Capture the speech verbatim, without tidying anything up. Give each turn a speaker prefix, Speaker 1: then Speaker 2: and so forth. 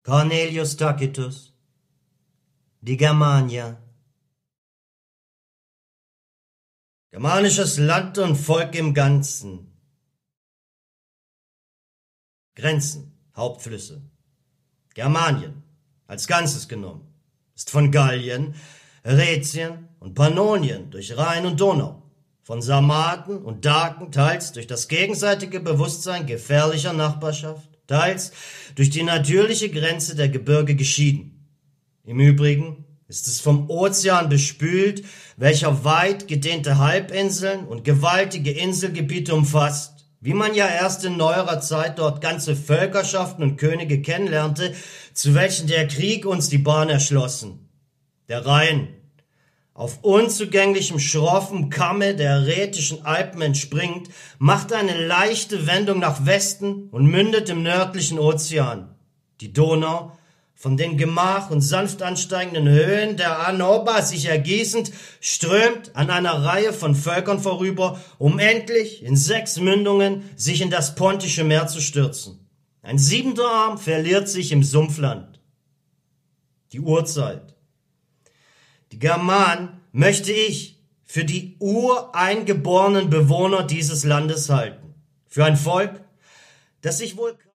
Speaker 1: Cornelius Tacitus, die Germania. Germanisches Land und Volk im Ganzen. Grenzen, Hauptflüsse. Germanien, als Ganzes genommen, ist von Gallien, Rätien und Pannonien durch Rhein und Donau, von Sarmaten und Daken teils durch das gegenseitige Bewusstsein gefährlicher Nachbarschaft, teils durch die natürliche Grenze der Gebirge geschieden. Im Übrigen ist es vom Ozean bespült, welcher weit gedehnte Halbinseln und gewaltige Inselgebiete umfasst, wie man ja erst in neuerer Zeit dort ganze Völkerschaften und Könige kennenlernte, zu welchen der Krieg uns die Bahn erschlossen. Der Rhein, auf unzugänglichem schroffen Kamme der Rätischen Alpen entspringt, macht eine leichte Wendung nach Westen und mündet im nördlichen Ozean. Die Donau, von den gemach und sanft ansteigenden Höhen der Anoba sich ergießend, strömt an einer Reihe von Völkern vorüber, um endlich in sechs Mündungen sich in das Pontische Meer zu stürzen. Ein siebenter Arm verliert sich im Sumpfland. Die Urzeit. Die Germanen möchte ich für die ureingeborenen Bewohner dieses Landes halten. Für ein Volk, das sich wohl